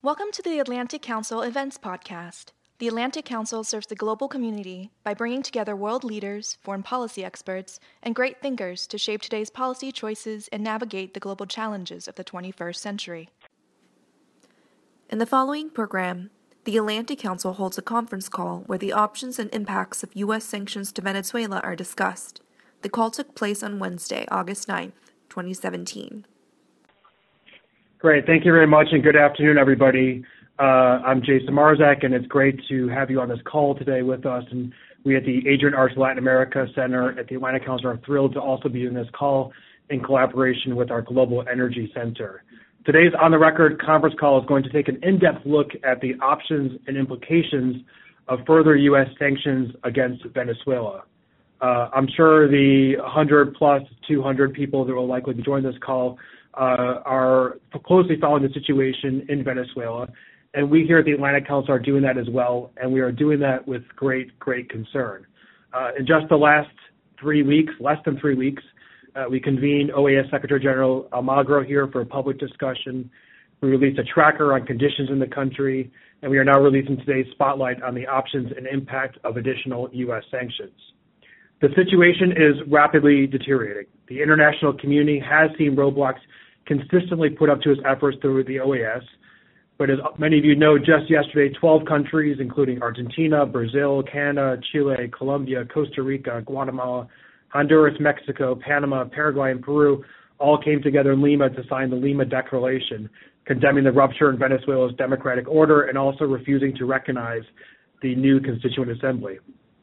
Welcome to the Atlantic Council Events Podcast. The Atlantic Council serves the global community by bringing together world leaders, foreign policy experts, and great thinkers to shape today's policy choices and navigate the global challenges of the 21st century. In the following program, the Atlantic Council holds a conference call where the options and impacts of U.S. sanctions to Venezuela are discussed. The call took place on Wednesday, August 9th, 2017. Great. Thank you very much, and good afternoon, everybody. I'm Jason Marzak, and it's great to have you on this call today with us. And we at the Adrian Arch Latin America Center at the Atlantic Council are thrilled to also be doing this call in collaboration with our Global Energy Center. Today's on-the-record conference call is going to take an in-depth look at the options and implications of further U.S. sanctions against Venezuela. I'm sure the 100 plus 200 people that will likely be joining this call are closely following the situation in Venezuela, and we here at the Atlantic Council are doing that as well, and we are doing that with great concern. In just the last 3 weeks, less than 3 weeks, we convened OAS Secretary General Almagro here for a public discussion. We released a tracker on conditions in the country, and we are now releasing today's spotlight on the options and impact of additional U.S. sanctions. The situation is rapidly deteriorating. The international community has seen roadblocks consistently put up to its efforts through the OAS. But as many of you know, just yesterday, 12 countries, including Argentina, Brazil, Canada, Chile, Colombia, Costa Rica, Guatemala, Honduras, Mexico, Panama, Paraguay, and Peru all came together in Lima to sign the Lima Declaration, condemning the rupture in Venezuela's democratic order and also refusing to recognize the new Constituent Assembly.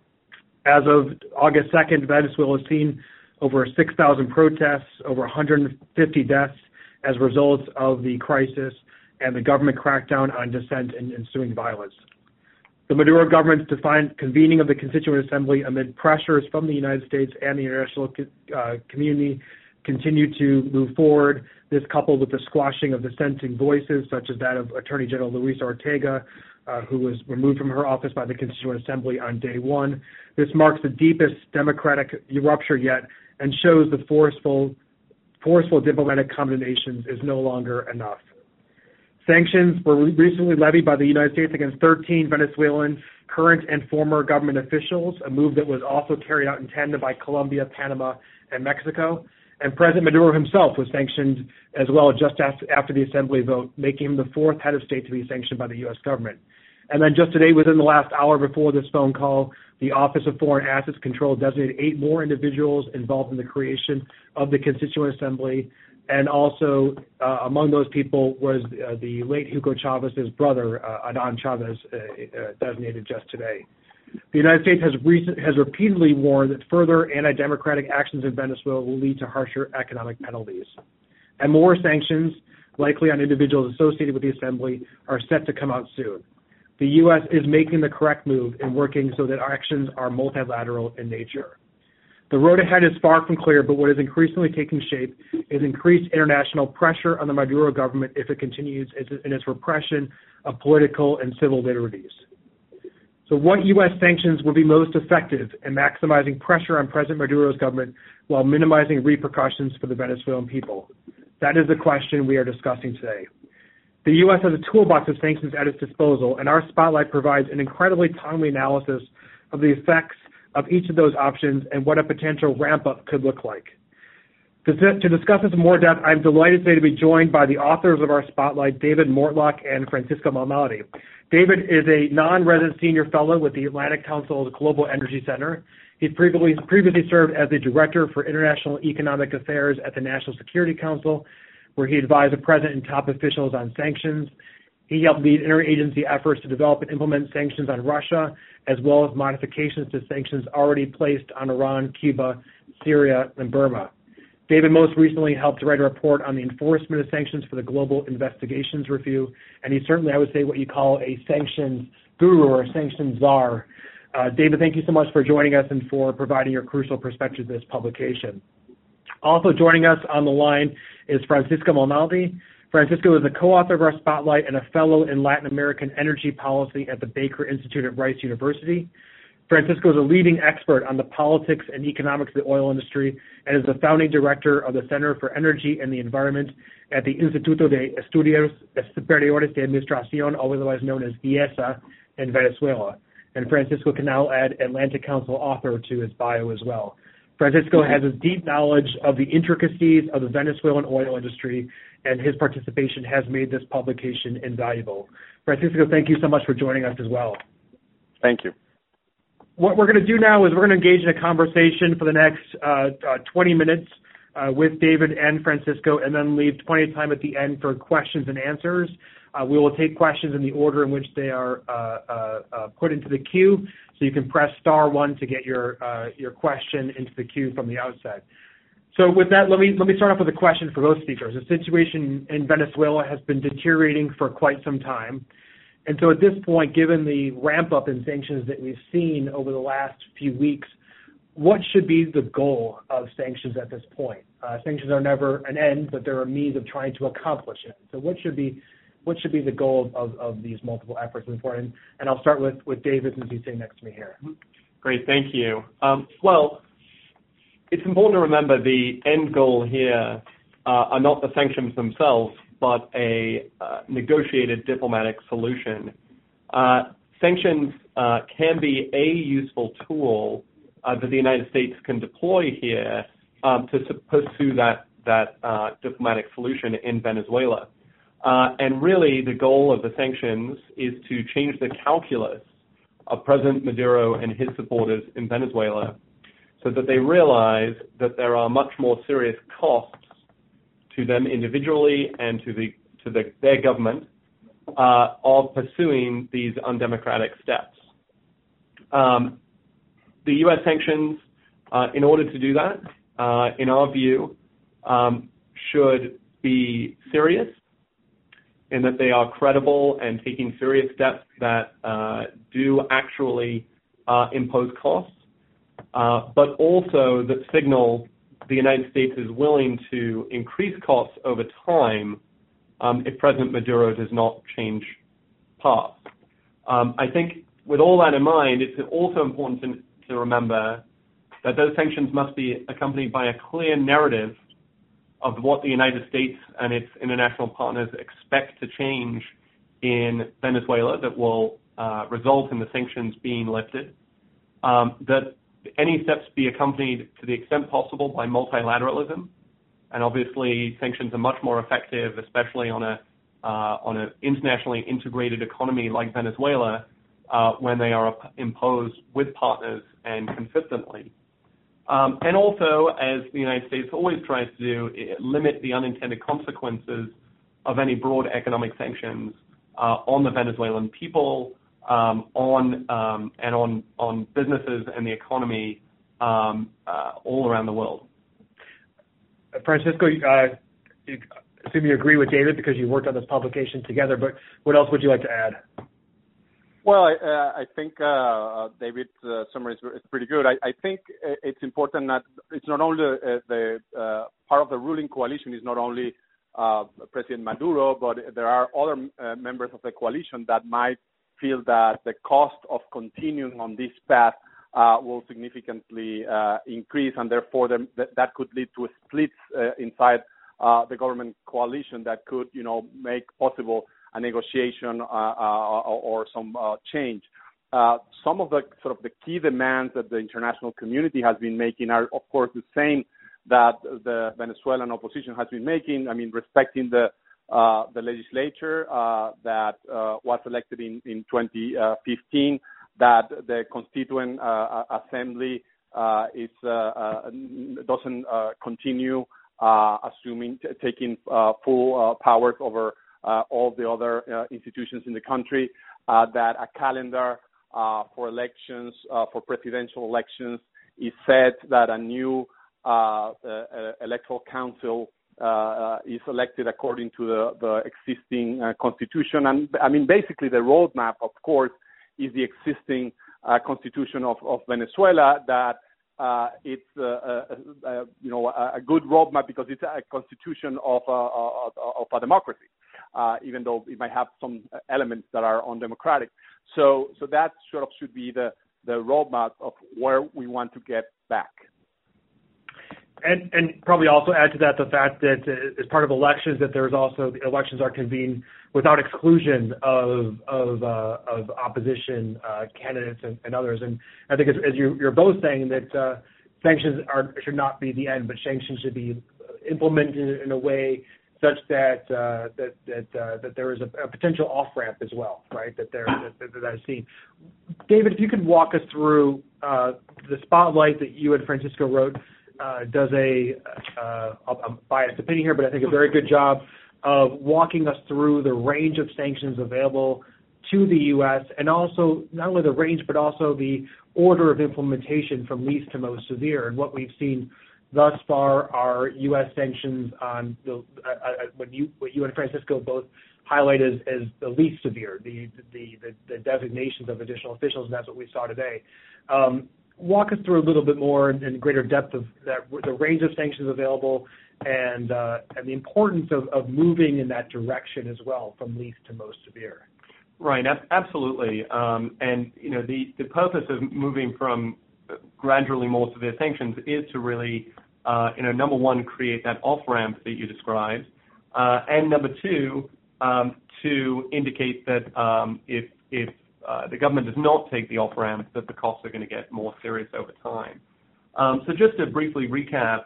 As of August 2nd, Venezuela has seen over 6,000 protests, over 150 deaths as a result of the crisis and the government crackdown on dissent and ensuing violence. The Maduro government's defiant convening of the Constituent Assembly amid pressures from the United States and the international community continue to move forward. This coupled with the squashing of dissenting voices, such as that of Attorney General Luisa Ortega, who was removed from her office by the Constituent Assembly on day one. This marks the deepest democratic rupture yet and shows the forceful diplomatic combinations is no longer enough. Sanctions were recently levied by the United States against 13 Venezuelan current and former government officials, a move that was also carried out in tandem by Colombia, Panama, and Mexico. And President Maduro himself was sanctioned as well just after the Assembly vote, making him the fourth head of state to be sanctioned by the U.S. government. And then just today, within the last hour before this phone call, the Office of Foreign Assets Control designated 8 more individuals involved in the creation of the Constituent Assembly. And also among those people was the late Hugo Chavez's brother, Adan Chavez, designated just today. The United States has repeatedly warned that further anti-democratic actions in Venezuela will lead to harsher economic penalties. And more sanctions, likely on individuals associated with the Assembly, are set to come out soon. The U.S. is making the correct move and working so that our actions are multilateral in nature. The road ahead is far from clear, but what is increasingly taking shape is increased international pressure on the Maduro government if it continues in its repression of political and civil liberties. So what U.S. sanctions will be most effective in maximizing pressure on President Maduro's government while minimizing repercussions for the Venezuelan people? That is the question we are discussing today. The U.S. has a toolbox of sanctions at its disposal, and our spotlight provides an incredibly timely analysis of the effects of each of those options and what a potential ramp-up could look like. To discuss this in more depth, I'm delighted today to be joined by the authors of our spotlight, David Mortlock and Francisco Malnati. David is a non-resident senior fellow with the Atlantic Council's Global Energy Center. He previously served as the Director for International Economic Affairs at the National Security Council, where he advised the President and top officials on sanctions. He helped lead interagency efforts to develop and implement sanctions on Russia, as well as modifications to sanctions already placed on Iran, Cuba, Syria, and Burma. David most recently helped write a report on the enforcement of sanctions for the Global Investigations Review, and he's certainly, I would say, what you call a sanctions guru or a sanctions czar. David, thank you so much for joining us and for providing your crucial perspective to this publication. Also joining us on the line is Francisco Malnati. Francisco is a co-author of our spotlight and a fellow in Latin American energy policy at the Baker Institute at Rice University. Francisco is a leading expert on the politics and economics of the oil industry and is the founding director of the Center for Energy and the Environment at the Instituto de Estudios Superiores de Administración, otherwise known as IESA, in Venezuela. And Francisco can now add Atlantic Council author to his bio as well. Francisco has a deep knowledge of the intricacies of the Venezuelan oil industry, and his participation has made this publication invaluable. Francisco, thank you so much for joining us as well. Thank you. What we're going to do now is we're going to engage in a conversation for the next 20 minutes with David and Francisco, and then leave plenty of time at the end for questions and answers. We will take questions in the order in which they are put into the queue, so you can press *1 to get your question into the queue from the outset. So with that, let me start off with a question for both speakers. The situation in Venezuela has been deteriorating for quite some time. And so at this point, given the ramp up in sanctions that we've seen over the last few weeks, what should be the goal of sanctions at this point? Sanctions are never an end, but they're a means of trying to accomplish it. So what should be the goal of these multiple efforts? And I'll start with David, since he's sitting next to me here. Great, thank you. Well, it's important to remember the end goal here are not the sanctions themselves, but a negotiated diplomatic solution. Sanctions can be a useful tool that the United States can deploy here to pursue that diplomatic solution in Venezuela. And really, the goal of the sanctions is to change the calculus of President Maduro and his supporters in Venezuela, so that they realize that there are much more serious costs to them individually and to their government of pursuing these undemocratic steps. The U.S. sanctions, in order to do that, in our view, should be serious, in that they are credible and taking serious steps that do actually impose costs, but also that signal the United States is willing to increase costs over time if President Maduro does not change path. I think with all that in mind, it's also important to remember that those sanctions must be accompanied by a clear narrative of what the United States and its international partners expect to change in Venezuela that will result in the sanctions being lifted, that any steps be accompanied to the extent possible by multilateralism, and obviously sanctions are much more effective, especially on an internationally integrated economy like Venezuela, when they are imposed with partners and consistently. And also, as the United States always tries to do, limit the unintended consequences of any broad economic sanctions on the Venezuelan people, on businesses and the economy all around the world. Francisco, I assume you agree with David because you worked on this publication together, but what else would you like to add? Well, I think David's summary is pretty good. I think it's important that it's not only the part of the ruling coalition is not only President Maduro, but there are other members of the coalition that might feel that the cost of continuing on this path will significantly increase, and therefore that could lead to splits inside the government coalition that could, make possible a negotiation or some change. Some of the sort of the key demands that the international community has been making are, of course, the same that the Venezuelan opposition has been making. I mean, respecting the legislature that was elected in 2015, that the Constituent Assembly doesn't continue taking full powers over all the other institutions in the country, that a calendar for elections, for presidential elections, is set, that a new electoral council is elected according to the existing constitution. And I mean, basically the roadmap, of course, is the existing constitution of Venezuela, that it's a good roadmap because it's a constitution of a democracy, even though it might have some elements that are undemocratic. So that sort of should be the the roadmap of where we want to get back. And probably also add to that the fact that as part of elections, that there's also the elections are convened without exclusion of opposition candidates and others. And I think as you're both saying that sanctions should not be the end, but sanctions should be implemented in a way such that there is a potential off ramp as well, right? That I've seen. David, if you could walk us through the spotlight that you and Francisco wrote. Does I'm biased opinion here, but I think a very good job of walking us through the range of sanctions available to the U.S. and also not only the range but also the order of implementation from least to most severe. And what we've seen thus far are U.S. sanctions on what you and Francisco both highlight as the least severe, the designations of additional officials, and that's what we saw today. Walk us through a little bit more in greater depth of that, the range of sanctions available and the importance of moving in that direction as well, from least to most severe. Right, absolutely. And the purpose of moving from gradually more severe sanctions is to really, number one, create that off ramp that you described, and number two, to indicate that if the government does not take the off-ramp, that the costs are going to get more serious over time. So just to briefly recap,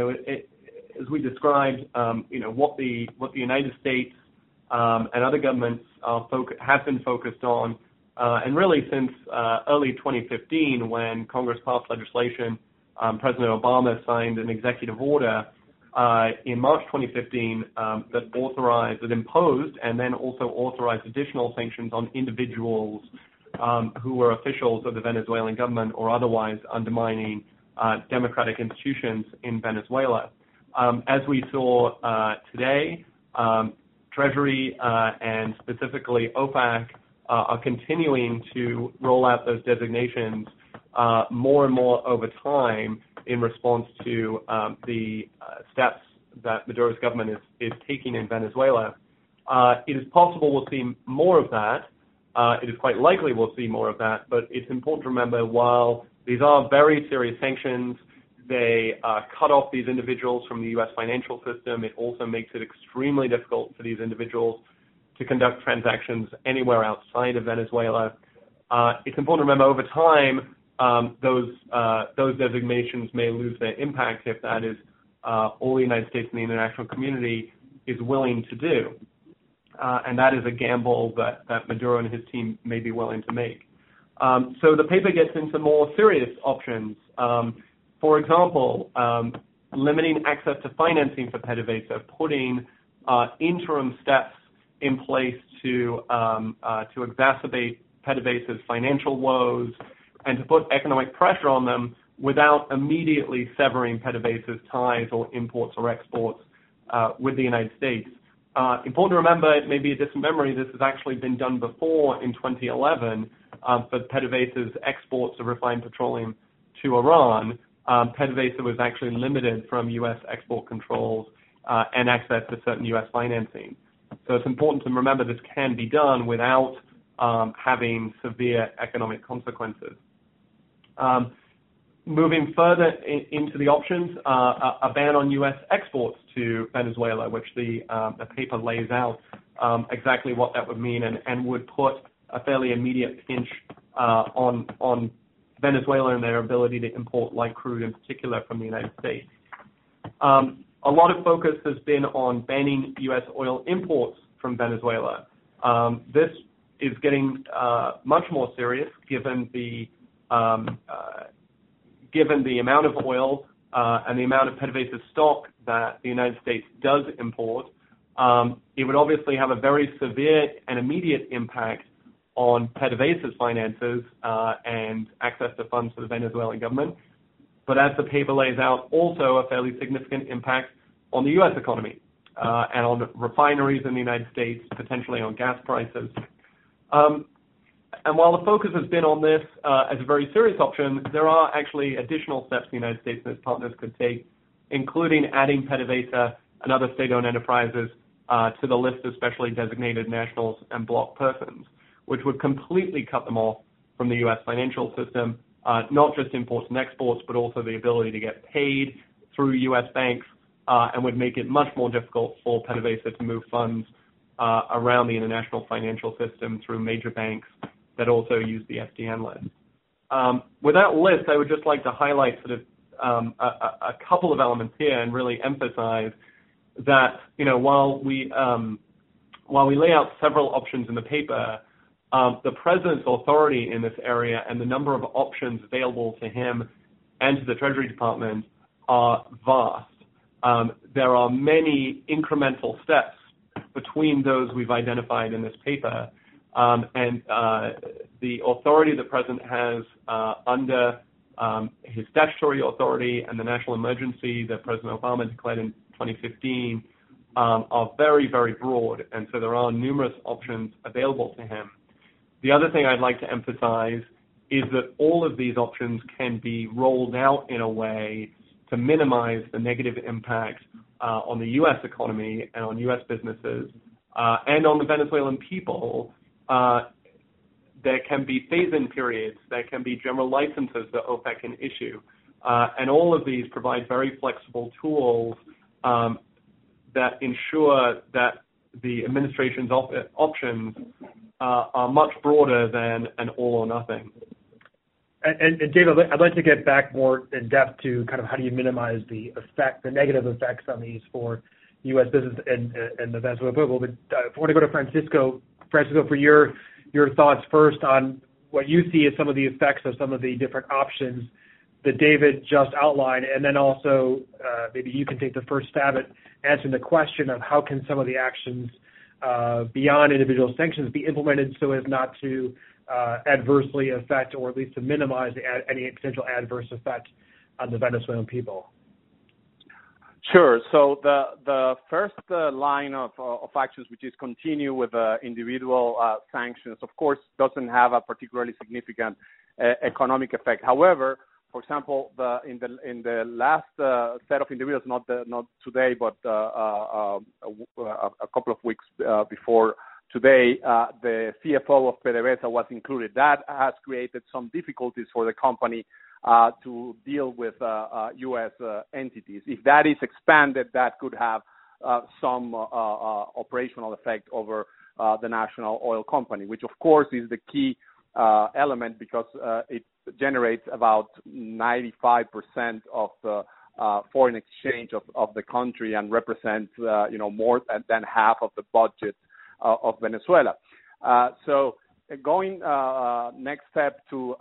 as we described, what the United States and other governments have been focused on, and really since early 2015, when Congress passed legislation, President Obama signed an executive order in March 2015 that imposed and then also authorized additional sanctions on individuals who were officials of the Venezuelan government or otherwise undermining democratic institutions in Venezuela. As we saw today, Treasury and specifically OFAC are continuing to roll out those designations more and more over time in response to the steps that Maduro's government is taking in Venezuela. It is possible we'll see more of that. It is quite likely we'll see more of that, but it's important to remember while these are very serious sanctions, they cut off these individuals from the U.S. financial system. It also makes it extremely difficult for these individuals to conduct transactions anywhere outside of Venezuela. It's important to remember over time, those designations may lose their impact if that is all the United States and the international community is willing to do. And that is a gamble that Maduro and his team may be willing to make. So the paper gets into more serious options. For example, limiting access to financing for PDVSA, putting interim steps in place to exacerbate PDVSA's financial woes and to put economic pressure on them without immediately severing PDVSA's ties or imports or exports with the United States. Important to remember, it may be a distant memory, this has actually been done before in 2011 for PDVSA's exports of refined petroleum to Iran. PDVSA was actually limited from U.S. export controls and access to certain U.S. financing. So it's important to remember this can be done without having severe economic consequences. Moving further into the options, a ban on U.S. exports to Venezuela, which the paper lays out exactly what that would mean and would put a fairly immediate pinch on Venezuela and their ability to import light crude in particular from the United States. A lot of focus has been on banning U.S. oil imports from Venezuela. This is getting much more serious given the amount of oil and the amount of PDVSA stock that the United States does import. It would obviously have a very severe and immediate impact on PDVSA's finances and access to funds for the Venezuelan government. But as the paper lays out, also a fairly significant impact on the U.S. economy and on refineries in the United States, potentially on gas prices. And while the focus has been on this as a very serious option, there are actually additional steps the United States and its partners could take, including adding PDVSA and other state-owned enterprises to the list of specially designated nationals and block persons, which would completely cut them off from the U.S. financial system, not just imports and exports, but also the ability to get paid through U.S. banks, and would make it much more difficult for PDVSA to move funds around the international financial system through major banks that also use the FDN list. With that list, I would just like to highlight sort of a couple of elements here and really emphasize that, while we lay out several options in the paper, the president's authority in this area and the number of options available to him and to the Treasury Department are vast. There are many incremental steps between those we've identified in this paper, and the authority the president has under his statutory authority and the national emergency that President Obama declared in 2015 are very, very broad, and so there are numerous options available to him. The other thing I'd like to emphasize is that all of these options can be rolled out in a way to minimize the negative impact on the U.S. economy and on U.S. businesses and on the Venezuelan people. There can be phase-in periods. There can be general licenses that OPEC can issue. And all of these provide very flexible tools that ensure that the administration's options are much broader than an all or nothing. And David, I'd like to get back more in depth to kind of how do you minimize the negative effects on these for U.S. business and the Venezuelan people. But I want to go to Francisco. Francisco, for your thoughts first on what you see as some of the effects of some of the different options that David just outlined, and then also maybe you can take the first stab at answering the question of how can some of the actions beyond individual sanctions be implemented so as not to adversely affect, or at least to minimize any potential adverse effect on the Venezuelan people? Sure. So the first line of actions, which is continue with individual sanctions, of course, doesn't have a particularly significant economic effect. However, for example, in the last set of individuals, not today, but a couple of weeks before today, the CFO of PDVSA was included. That has created some difficulties for the company to deal with U.S. entities. If that is expanded, that could have some operational effect over the national oil company, which of course is the key element because it generates about 95% of the foreign exchange of the country and represents more than half of the budget of Venezuela. So going next step to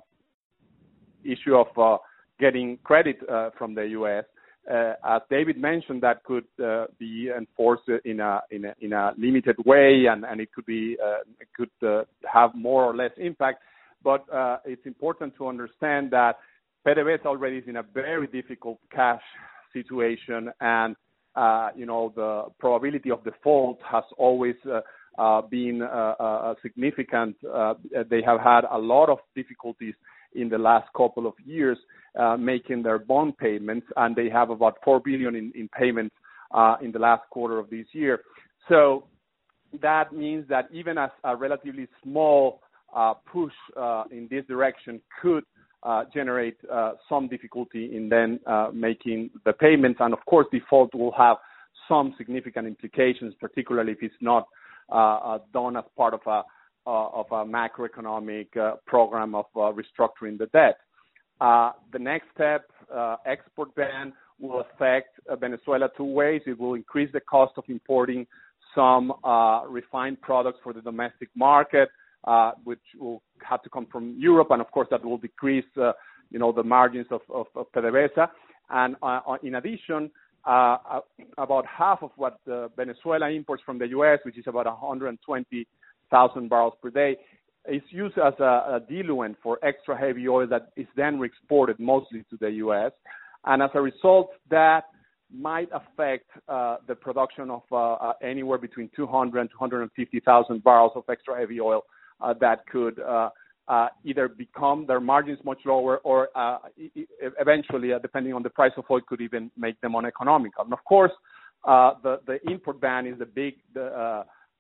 issue of getting credit from the U.S. As David mentioned, that could be enforced in a limited way, and it could have more or less impact. But it's important to understand that PDVSA already is in a very difficult cash situation, and the probability of default has always been significant. They have had a lot of difficulties in the last couple of years making their bond payments, and they have about $4 billion in payments in the last quarter of this year. So that means that even as a relatively small push in this direction could generate some difficulty in then making the payments, and of course default will have some significant implications, particularly if it's not done as part of a macroeconomic program of restructuring the debt. The next step, export ban, will affect Venezuela two ways. It will increase the cost of importing some refined products for the domestic market, which will have to come from Europe, and of course that will decrease the margins of PDVSA. And in addition, about half of what Venezuela imports from the U.S., which is about 120,000 barrels per day, is used as a diluent for extra heavy oil that is then exported mostly to the U.S. And as a result, that might affect the production of anywhere between 200 and 250,000 barrels of extra heavy oil that could either become their margins much lower or eventually, depending on the price of oil, could even make them uneconomical. And of course, the import ban is the big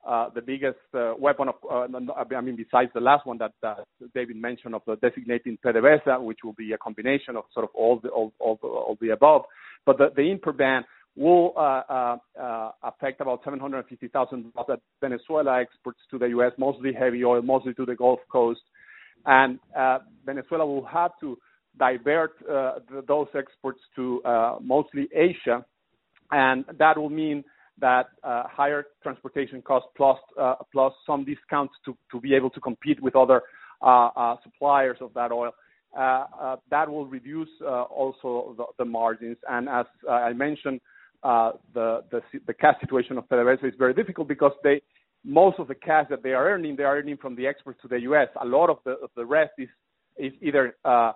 the biggest weapon of, besides the last one that David mentioned of the designating PDVSA, which will be a combination of sort of all the above. But the import ban will affect about 750,000 barrels that Venezuela exports to the U.S., mostly heavy oil, mostly to the Gulf Coast. And Venezuela will have to divert those exports to mostly Asia, and that will mean that higher transportation costs plus some discounts to be able to compete with other suppliers of that oil. That will reduce also the margins. And as I mentioned, the cash situation of PDVSA is very difficult because most of the cash that they are earning from the exports to the U.S. A lot of the rest is either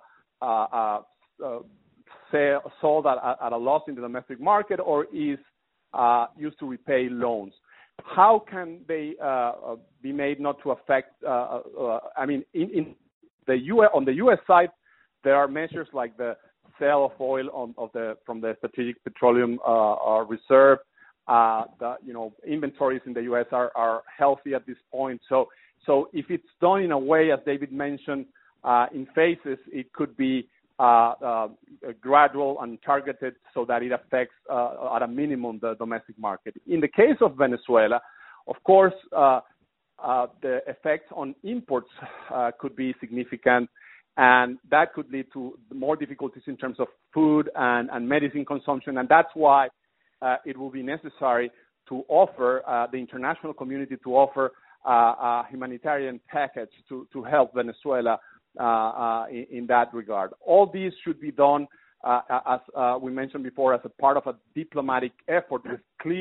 sold at a loss in the domestic market or is used to repay loans. How can they be made not to affect? In the U.S. on the U.S. side, there are measures like the sale of oil from the Strategic Petroleum Reserve. Inventories in the U.S. are healthy at this point. So if it's done in a way, as David mentioned, in phases, it could be gradual and targeted so that it affects at a minimum the domestic market. In the case of Venezuela, of course, the effects on imports could be significant, and that could lead to more difficulties in terms of food and medicine consumption, and that's why it will be necessary to offer the international community to offer a humanitarian package to help Venezuela in that regard. All these should be done, as we mentioned before, as a part of a diplomatic effort with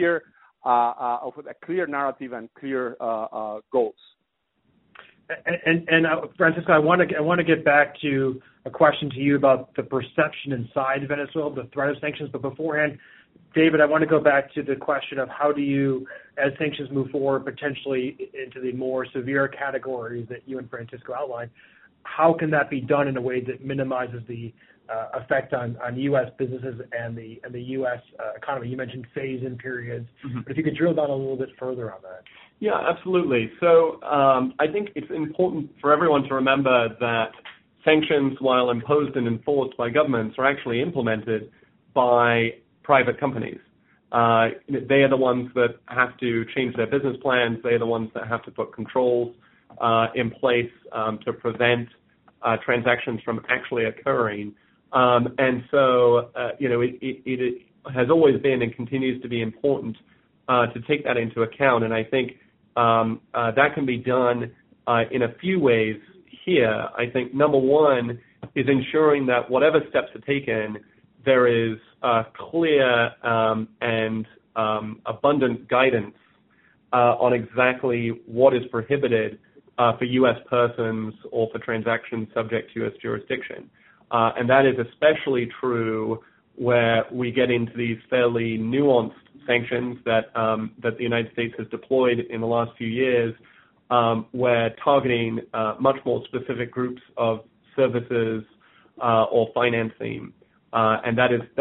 a clear narrative and clear goals. And Francisco, I want to get back to a question to you about the perception inside Venezuela, the threat of sanctions. But beforehand, David, I want to go back to the question of how do you, as sanctions move forward, potentially into the more severe categories that you and Francisco outlined, how can that be done in a way that minimizes the effect on U.S. businesses and the U.S. economy? You mentioned phase-in periods, but if you could drill down a little bit further on that. Yeah, absolutely. So I think it's important for everyone to remember that sanctions, while imposed and enforced by governments, are actually implemented by private companies. They are the ones that have to change their business plans. They are the ones that have to put controls in place to prevent transactions from actually occurring. And so, it has always been and continues to be important to take that into account. And I think that can be done in a few ways here. I think number one is ensuring that whatever steps are taken, there is clear and abundant guidance on exactly what is prohibited for U.S. persons or for transactions subject to U.S. jurisdiction. And that is especially true where we get into these fairly nuanced sanctions that the United States has deployed in the last few years, where targeting much more specific groups of services or financing, and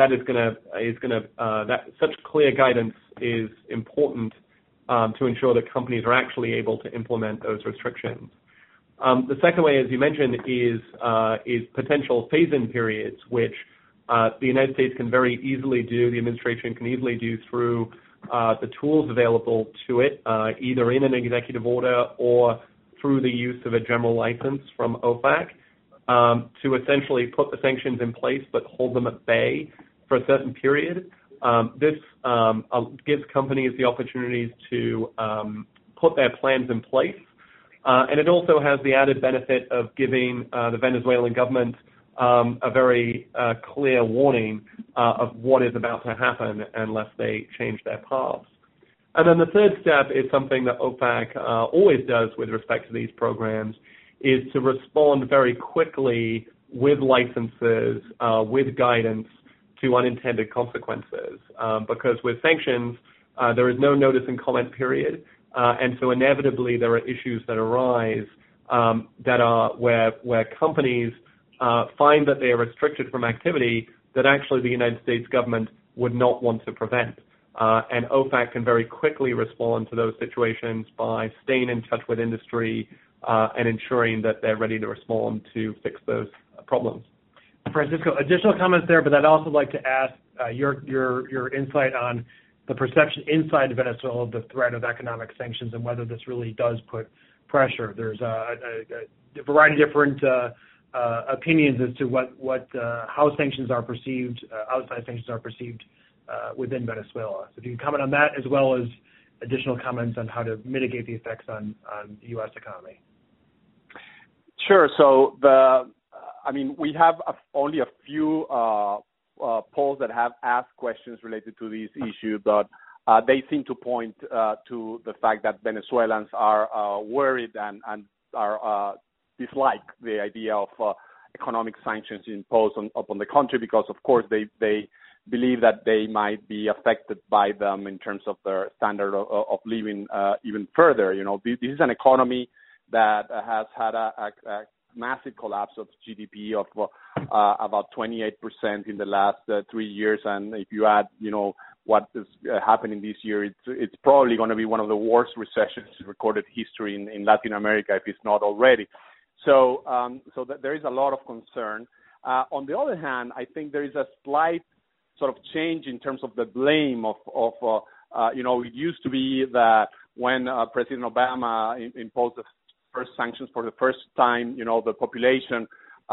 such clear guidance is important to ensure that companies are actually able to implement those restrictions. The second way, as you mentioned, is potential phase-in periods, which the United States can very easily do, the administration can easily do through the tools available to it, either in an executive order or through the use of a general license from OFAC, to essentially put the sanctions in place but hold them at bay for a certain period. This gives companies the opportunities to put their plans in place. And it also has the added benefit of giving the Venezuelan government a very clear warning of what is about to happen unless they change their paths. And then the third step is something that OFAC always does with respect to these programs, is to respond very quickly with licenses, with guidance to unintended consequences. Because with sanctions, there is no notice and comment period. And so inevitably there are issues that arise that are where companies find that they are restricted from activity that actually the United States government would not want to prevent. And OFAC can very quickly respond to those situations by staying in touch with industry and ensuring that they're ready to respond to fix those problems. Francisco, additional comments there, but I'd also like to ask your insight on the perception inside Venezuela of the threat of economic sanctions and whether this really does put pressure. There's a variety of different opinions as to how sanctions are perceived, outside sanctions are perceived within Venezuela. So if you can comment on that, as well as additional comments on how to mitigate the effects on the U.S. economy. Sure. So we have only a few polls that have asked questions related to this issue, but they seem to point to the fact that Venezuelans are worried and are dislike the idea of economic sanctions imposed upon the country because, of course, they believe that they might be affected by them in terms of their standard of living even further. This is an economy that has had a massive collapse of GDP of about 28% in the last 3 years, and if you add, what is happening this year, it's probably going to be one of the worst recessions in recorded history in Latin America, if it's not already. So there is a lot of concern. On the other hand, I think there is a slight sort of change in terms of the blame of it used to be that when President Obama imposed the first sanctions for the first time, the population,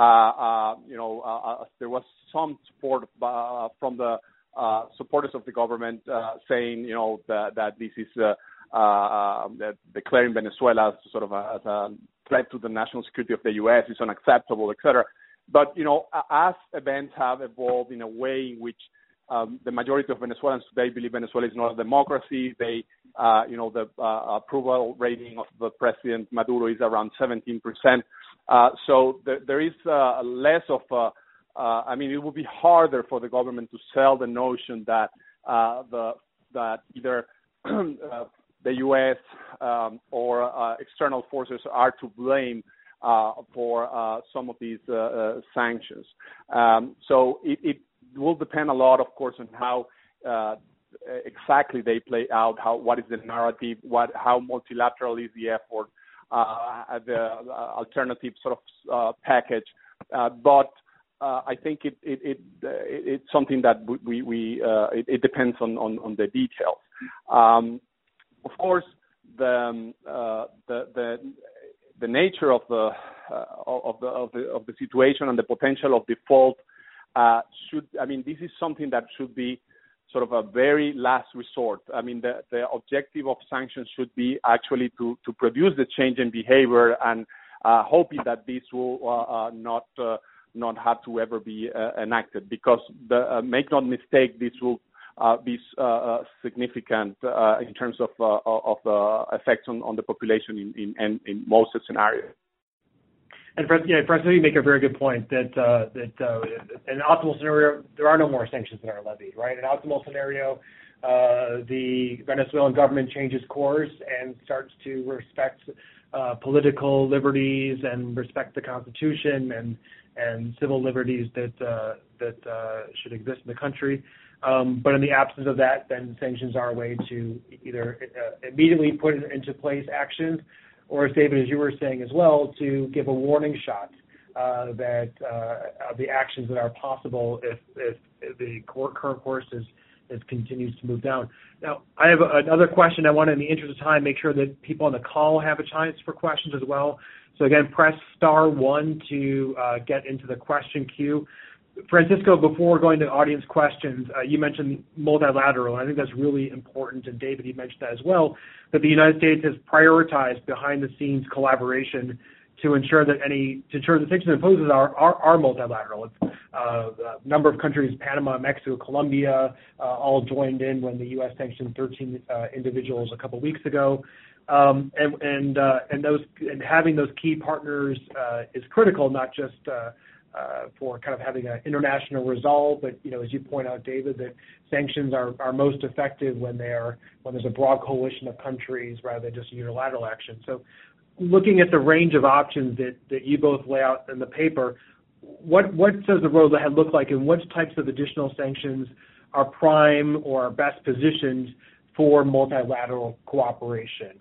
there was some support from the supporters of the government saying, that this is that declaring Venezuela as sort of as a threat to the national security of the U.S. is unacceptable, et cetera. But, as events have evolved in a way in which the majority of Venezuelans today believe Venezuela is not a democracy, the approval rating of the President Maduro is around 17%. So there is less of it would be harder for the government to sell the notion that that either the U.S. or external forces are to blame for some of these sanctions. So it will depend a lot, of course, on how exactly they play out. What is the narrative? How multilateral is the effort? The alternative sort of package, but I think it's something that it depends on the details. Of course, the nature of the situation and the potential of default this is something that should be sort of a very last resort. The objective of sanctions should be actually to produce the change in behavior and hoping that this will not have to ever be enacted, because make no mistake, this will be significant in terms of the effects on the population in most scenarios. And Francisco, you make a very good point that in an optimal scenario, there are no more sanctions that are levied, right? In an optimal scenario, the Venezuelan government changes course and starts to respect political liberties and respect the Constitution and civil liberties that should exist in the country. But in the absence of that, then sanctions are a way to either immediately put into place actions, or, as David, as you were saying as well, to give a warning shot that of the actions that are possible if the current course continues to move down. Now, I have another question. I want to, in the interest of time, make sure that people on the call have a chance for questions as well. So again, press *1 to get into the question queue. Francisco, before going to audience questions, you mentioned multilateral, and I think that's really important, and David, you mentioned that as well, that the United States has prioritized behind-the-scenes collaboration to ensure that the sanctions imposed are multilateral. A number of countries, Panama, Mexico, Colombia, all joined in when the U.S. sanctioned 13 individuals a couple weeks ago. And having those key partners is critical, not just for kind of having an international resolve, but as you point out, David, that sanctions are most effective when there's a broad coalition of countries rather than just unilateral action. So, looking at the range of options that you both lay out in the paper, what does the road ahead look like, and what types of additional sanctions are prime or are best positioned for multilateral cooperation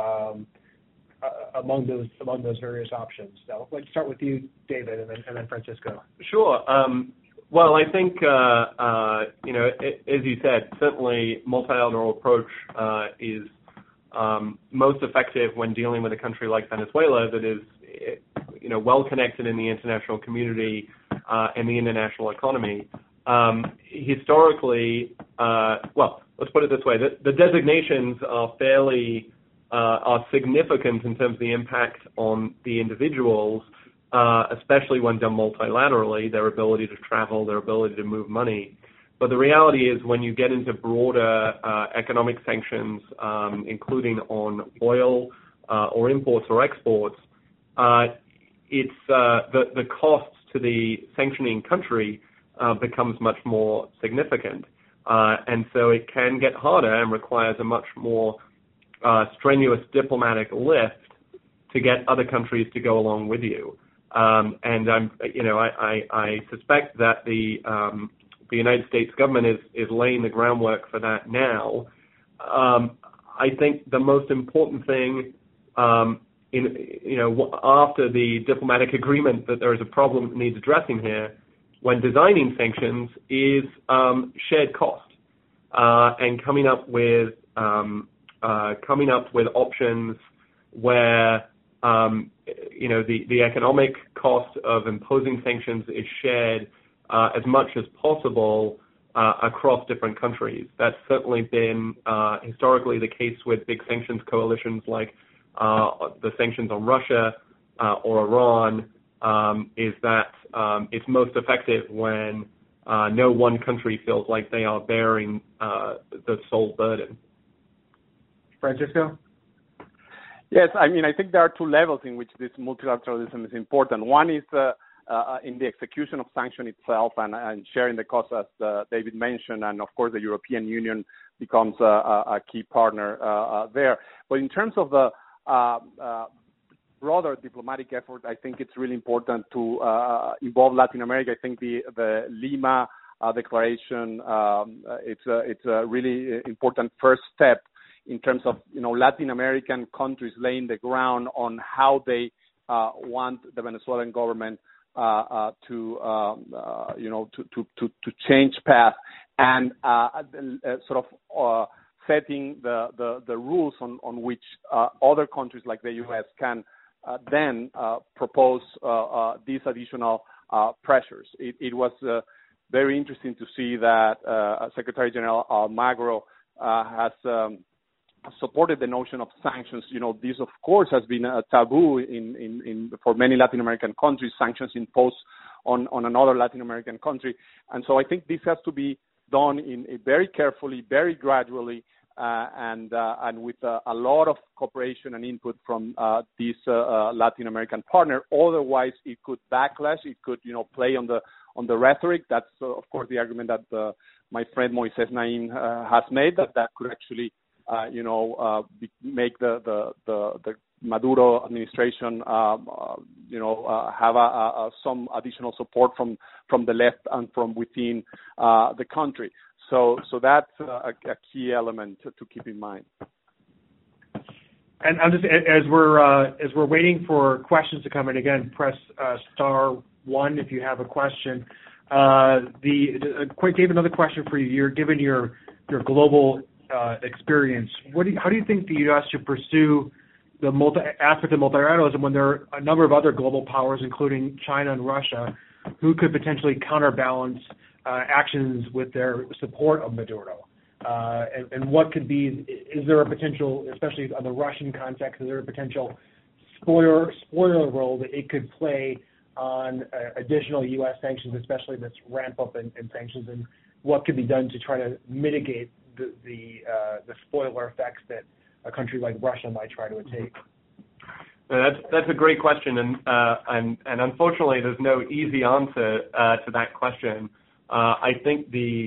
among those various options. So let's start with you, David, and then Francisco. Sure. Well, I think as you said, certainly multilateral approach is most effective when dealing with a country like Venezuela that is well connected in the international community and the international economy. Historically, let's put it this way: the designations are are significant in terms of the impact on the individuals, especially when done multilaterally, their ability to travel, their ability to move money. But the reality is when you get into broader economic sanctions, including on oil or imports or exports, it's the costs to the sanctioning country becomes much more significant. And so it can get harder and requires a much more strenuous diplomatic lift to get other countries to go along with you. And I suspect that the United States government is laying the groundwork for that now. I think the most important thing, after the diplomatic agreement that there is a problem that needs addressing here, when designing sanctions, is shared cost and coming up with options where the economic cost of imposing sanctions is shared as much as possible across different countries. That's certainly been historically the case with big sanctions coalitions like the sanctions on Russia or Iran, is that it's most effective when no one country feels like they are bearing the sole burden. Francisco? Yes, I think there are two levels in which this multilateralism is important. One is in the execution of sanction itself and sharing the cost, as David mentioned, and of course the European Union becomes a key partner there. But in terms of the broader diplomatic effort, I think it's really important to involve Latin America. I think the Lima Declaration, it's a really important first step in terms of Latin American countries laying the ground on how they want the Venezuelan government to change path and sort of setting the rules on which other countries like the U.S. can then propose these additional pressures. It was very interesting to see that Secretary General Almagro has supported the notion of sanctions. This of course has been a taboo for many Latin American countries, sanctions imposed on another Latin American country. And so I think this has to be done very carefully, very gradually, and with a lot of cooperation and input from this Latin American partner. Otherwise, it could backlash. It could, play on the rhetoric. That's of course the argument that my friend Moises Naim has made, that could actually make the Maduro administration, have some additional support from the left and from within the country. So that's a key element to keep in mind. And I'm just as we're waiting for questions to come in, again, press *1 if you have a question. David, another question for you. Given your global experience, how do you think the U.S. should pursue the aspect of multilateralism when there are a number of other global powers, including China and Russia, who could potentially counterbalance actions with their support of Maduro? And what could be? Is there a potential, especially on the Russian context, is there a potential spoiler role that it could play on additional U.S. sanctions, especially this ramp up in sanctions, and what could be done to try to mitigate the spoiler effects that a country like Russia might try to take? That's a great question, and unfortunately, there's no easy answer to that question. I think the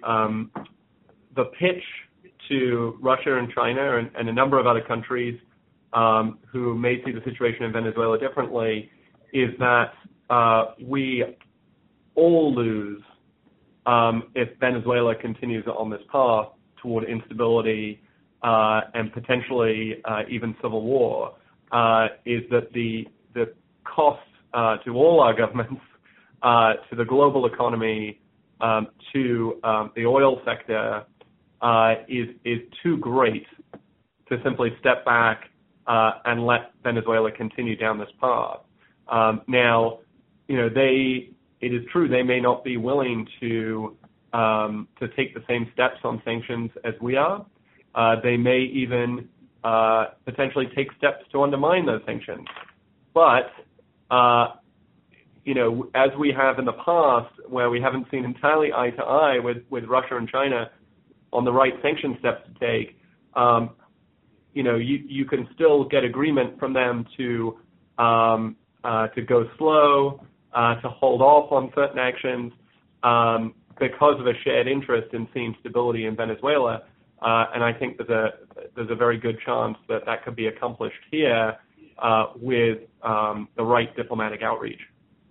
pitch to Russia and China and a number of other countries who may see the situation in Venezuela differently is that we all lose if Venezuela continues on this path toward instability and potentially even civil war, is that the cost to all our governments, to the global economy, to the oil sector, is too great to simply step back and let Venezuela continue down this path. Now, it is true they may not be willing to take the same steps on sanctions as we are. They may even potentially take steps to undermine those sanctions. But as we have in the past, where we haven't seen entirely eye to eye with Russia and China on the right sanction steps to take, you can still get agreement from them to go slow, to hold off on certain actions because of a shared interest in seeing stability in Venezuela. And I think there's a very good chance that could be accomplished here with the right diplomatic outreach.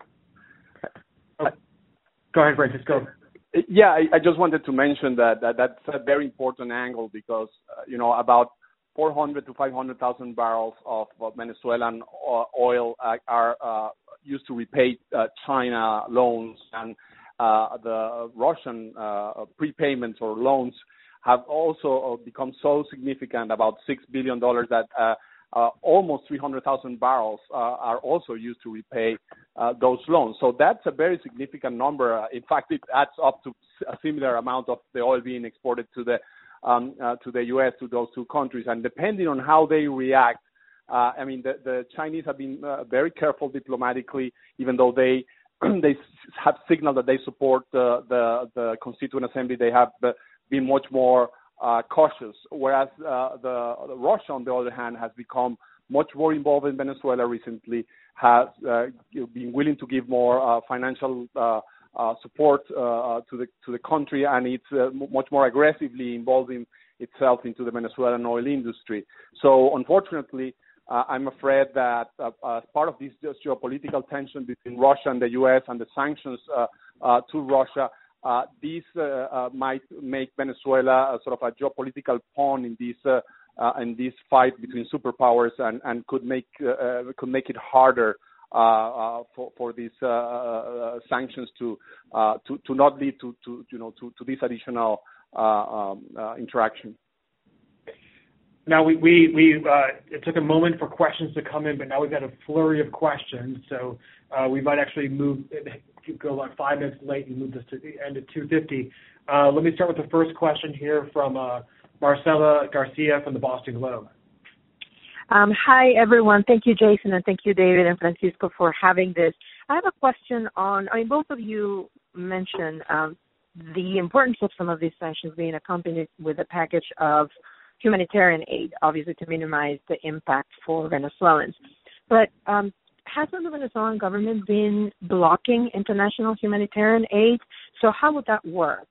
Go ahead, Francisco. Yeah, I just wanted to mention that's a very important angle because, about 400 to 500,000 barrels of Venezuelan oil are used to repay China loans, and the Russian prepayments or loans have also become so significant, about $6 billion, that almost 300,000 barrels are also used to repay those loans. So that's a very significant number. In fact, it adds up to a similar amount of the oil being exported to the U.S., to those two countries. And depending on how they react, the Chinese have been very careful diplomatically, even though they have signaled that they support the Constituent Assembly. They have been much more cautious, whereas the Russia, on the other hand, has become much more involved in Venezuela recently, has been willing to give more financial support to the country, and it's much more aggressively involving itself into the Venezuelan oil industry. So unfortunately, I'm afraid that as part of this geopolitical tension between Russia and the U.S. and the sanctions to Russia, this might make Venezuela a sort of a geopolitical pawn in this fight between superpowers, and could make it harder for these sanctions to not lead to this additional interaction. Now we it took a moment for questions to come in, but now we've got a flurry of questions, so we might actually go like 5 minutes late and move this to the end at 2:50. Let me start with the first question here from Marcela Garcia from the Boston Globe. Hi, everyone. Thank you, Jason, and thank you, David and Francisco, for having this. I have a question both of you mentioned the importance of some of these sanctions being accompanied with a package of humanitarian aid, obviously to minimize the impact for Venezuelans. But hasn't the Venezuelan government been blocking international humanitarian aid? So how would that work?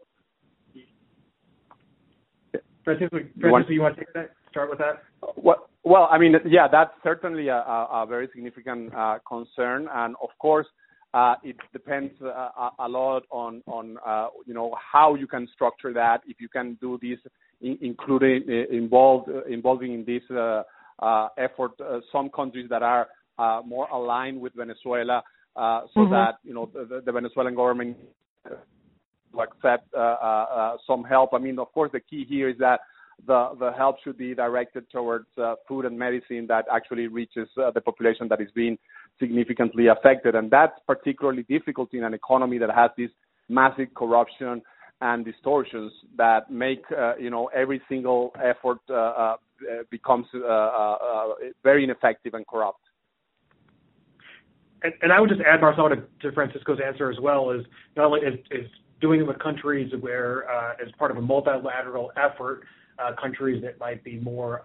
Francisco, you want to take that? Start with that? Well, that's certainly a very significant concern, and of course, it depends a lot on how you can structure that. If you can do this, involving in this effort some countries that are more aligned with Venezuela, so that the Venezuelan government to accept some help. Of course, the key here is that the help should be directed towards food and medicine that actually reaches the population that is being significantly affected, and that's particularly difficult in an economy that has this massive corruption and distortions that make every single effort becomes very ineffective and corrupt. And I would just add, Marcelo, to Francisco's answer as well, is not only is doing it with countries where, as part of a multilateral effort, countries that might be more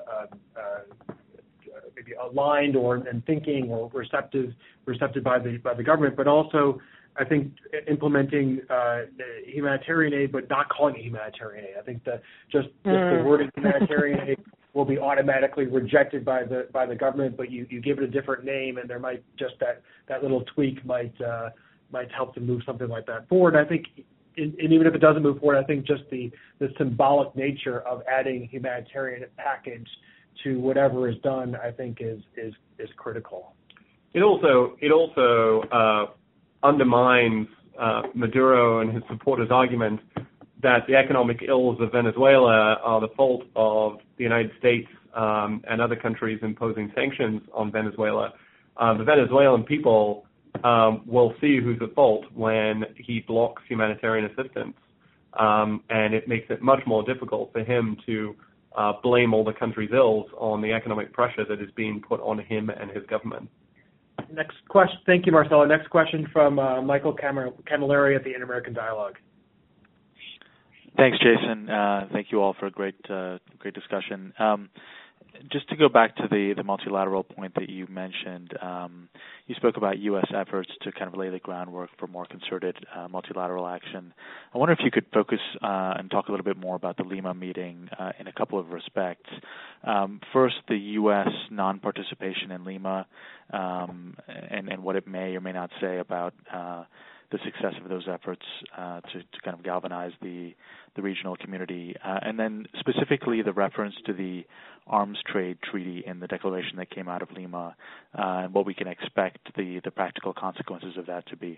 maybe aligned and thinking or receptive by the government, but also I think implementing humanitarian aid, but not calling it humanitarian aid. I think that just the word humanitarian aid will be automatically rejected by the government, but you give it a different name, and there might just that little tweak might help to move something like that forward. I think even if it doesn't move forward, I think just the symbolic nature of adding humanitarian package to whatever is done, I think is critical. It also undermines Maduro and his supporters' argument that the economic ills of Venezuela are the fault of the United States and other countries imposing sanctions on Venezuela. The Venezuelan people will see who's at fault when he blocks humanitarian assistance, and it makes it much more difficult for him to blame all the country's ills on the economic pressure that is being put on him and his government. Next question. Thank you, Marcelo. Next question from Michael Camilleri at the Inter-American Dialogue. Thanks, Jason. Thank you all for a great discussion. Just to go back to the multilateral point that you mentioned, you spoke about U.S. efforts to kind of lay the groundwork for more concerted multilateral action. I wonder if you could focus and talk a little bit more about the Lima meeting in a couple of respects. First, the U.S. non-participation in Lima and what it may or may not say about the success of those efforts to kind of galvanize the regional community. And then specifically the reference to the arms trade treaty in the declaration that came out of Lima and what we can expect the practical consequences of that to be.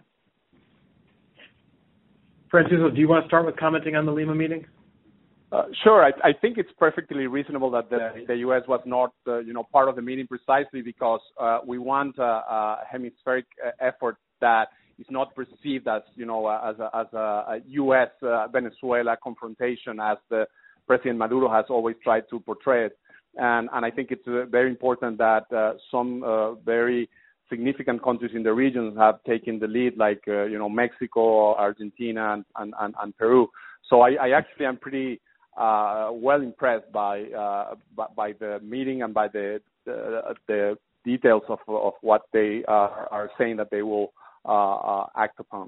Francisco, do you want to start with commenting on the Lima meeting? Sure. I think it's perfectly reasonable that the U.S. was not, part of the meeting precisely because we want a hemispheric effort that is not perceived as, as a U.S. Venezuela confrontation as the President Maduro has always tried to portray it. And I think it's very important that some very significant countries in the region have taken the lead, like, Mexico, Argentina, and Peru. So I actually am pretty well impressed by the meeting and by the details of what they are saying that they will act upon.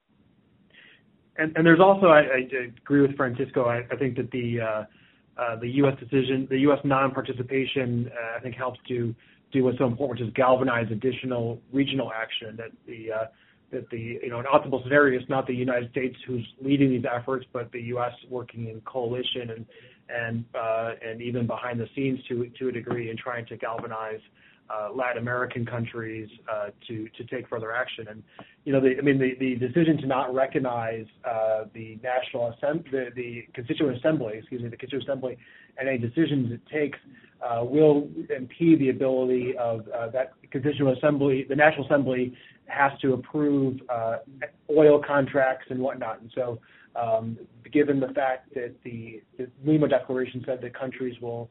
And there's also, I agree with Francisco. I think that the U.S. decision, the U.S. non-participation, I think helps to do what's so important, which is galvanize additional regional action. That an optimal scenario is not the United States who's leading these efforts, but the U.S. working in coalition and even behind the scenes to a degree in trying to galvanize Latin American countries to take further action. And the decision to not recognize the National Assembly, the Constituent Assembly, and any decisions it takes will impede the ability of that Constituent Assembly. The National Assembly has to approve oil contracts and whatnot. And so, given the fact that the Lima Declaration said that countries will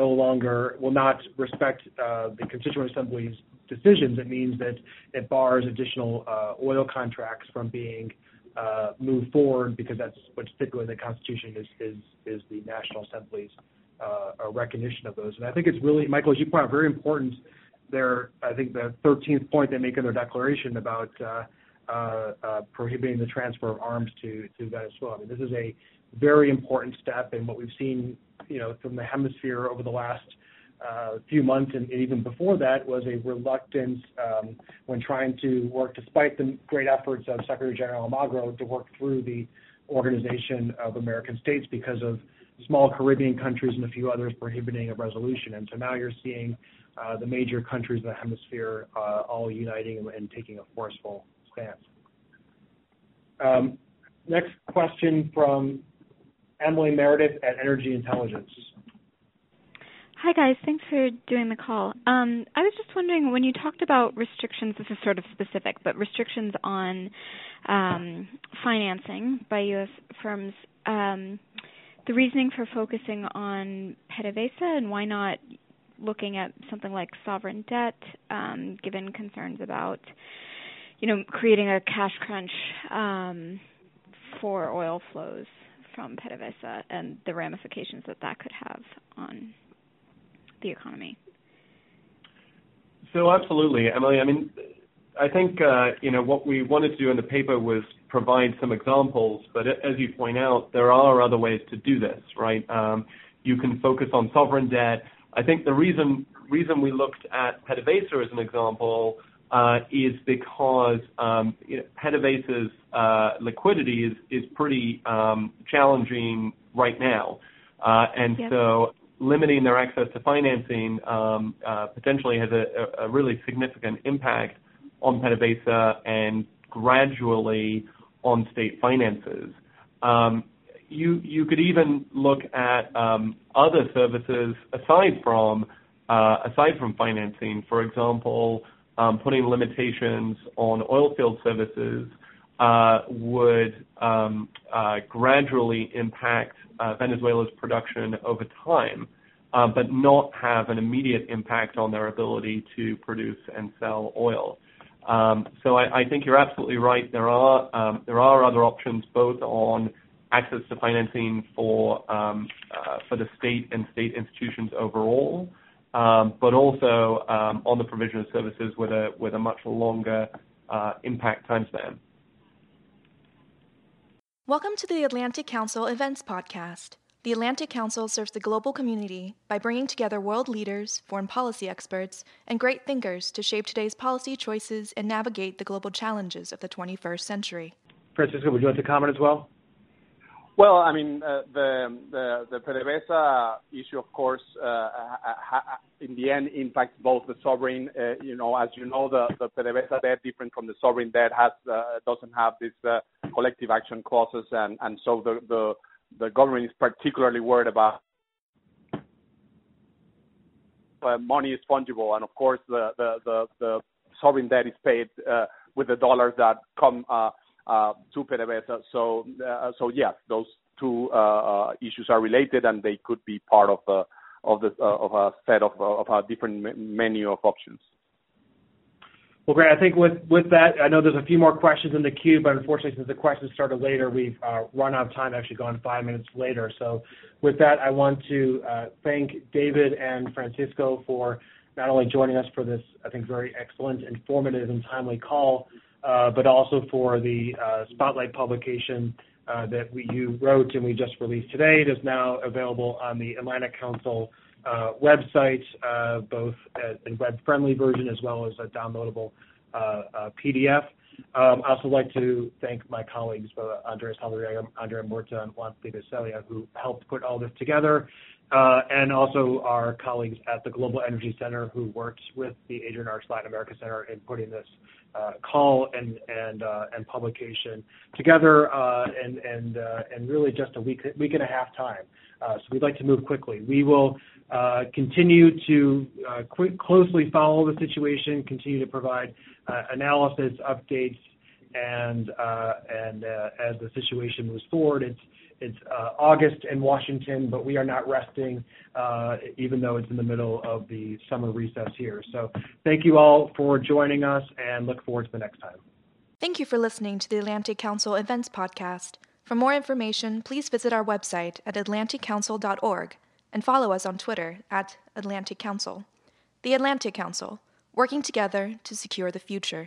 not respect the Constituent Assembly's decisions, it means that it bars additional oil contracts from being moved forward, because that's what's stipulated in the Constitution is the National Assembly's recognition of those. And I think it's really, Michael, as you point out, very important there. I think the 13th point they make in their declaration about prohibiting the transfer of arms to Venezuela. I mean, this is a very important step, and what we've seen, from the hemisphere over the last few months and even before that was a reluctance when trying to work, despite the great efforts of Secretary General Almagro, to work through the Organization of American States because of small Caribbean countries and a few others prohibiting a resolution. And so now you're seeing the major countries in the hemisphere all uniting and taking a forceful stance. Next question from Emily Meredith at Energy Intelligence. Hi, guys. Thanks for doing the call. I was just wondering, when you talked about restrictions, this is sort of specific, but restrictions on financing by U.S. firms, the reasoning for focusing on PDVSA, and why not looking at something like sovereign debt, given concerns about, creating a cash crunch for oil flows from PDVSA and the ramifications that could have on the economy? So absolutely, Emily. I mean, I think, what we wanted to do in the paper was provide some examples, but as you point out, there are other ways to do this, right? You can focus on sovereign debt. I think the reason we looked at PDVSA as an example is because PDVSA's liquidity is pretty challenging right now. And so limiting their access to financing potentially has a really significant impact on PDVSA and gradually on state finances. You could even look at other services aside from financing. For example, putting limitations on oil field services would gradually impact Venezuela's production over time, but not have an immediate impact on their ability to produce and sell oil. So I think you're absolutely right. There are other options both on access to financing for the state and state institutions overall, but also on the provision of services with a much longer impact time span. Welcome to the Atlantic Council Events Podcast. The Atlantic Council serves the global community by bringing together world leaders, foreign policy experts, and great thinkers to shape today's policy choices and navigate the global challenges of the 21st century. Francisco, would you like to comment as well? Well, I mean, the PDVSA issue, of course, in the end impacts both the sovereign. As you know, the PDVSA debt, different from the sovereign debt, doesn't have these collective action clauses, and so the government is particularly worried about money is fungible, and of course the sovereign debt is paid with the dollars that come to PDVSA. So yes, those two issues are related, and they could be part of a set of a different menu of options. Well, great. I think with that, I know there's a few more questions in the queue, but unfortunately, since the questions started later, we've run out of time, actually gone 5 minutes later. So with that, I want to thank David and Francisco for not only joining us for this, I think, very excellent, informative, and timely call, but also for the Spotlight publication that you wrote and we just released today. It is now available on the Atlantic Council website, both in web-friendly version as well as a downloadable PDF. I'd also like to thank my colleagues, Andres Salvador, Andrea Murta, and Juan Felipe Celia, who helped put all this together, and also our colleagues at the Global Energy Center who worked with the Adrian Arch Latin America Center in putting this call and publication together and really just a week and a half time. So we'd like to move quickly. We will continue to closely follow the situation, continue to provide analysis, updates, and as the situation moves forward. It's August in Washington, but we are not resting, even though it's in the middle of the summer recess here. So thank you all for joining us, and look forward to the next time. Thank you for listening to the Atlantic Council Events Podcast. For more information, please visit our website at atlanticcouncil.org and follow us on Twitter at Atlantic Council. The Atlantic Council, working together to secure the future.